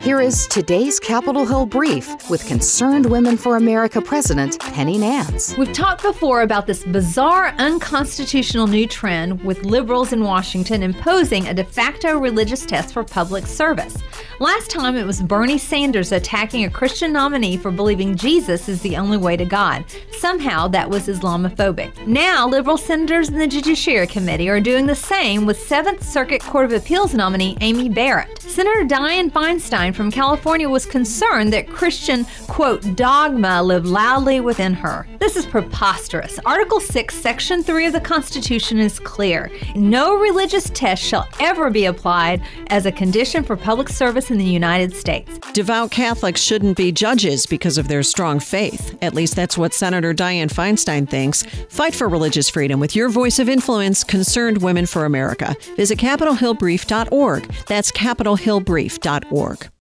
Here is today's Capitol Hill Brief with Concerned Women for America President Penny Nance. We've talked before about this bizarre, unconstitutional new trend with liberals in Washington imposing a de facto religious test for public service. Last time it was Bernie Sanders attacking a Christian nominee for believing Jesus is the only way to God. Somehow that was Islamophobic. Now liberal senators in the Judiciary Committee are doing the same with 7th Circuit Court of Appeals nominee Amy Barrett. Senator Dianne Feinstein from California was concerned that Christian, quote, dogma lived loudly within her. This is preposterous. Article 6, Section 3 of the Constitution is clear. No religious test shall ever be applied as a condition for public service in the United States. Devout Catholics shouldn't be judges because of their strong faith. At least that's what Senator Dianne Feinstein thinks. Fight for religious freedom with your voice of influence, Concerned Women for America. Visit CapitolHillBrief.org. That's CapitolHillBrief.org.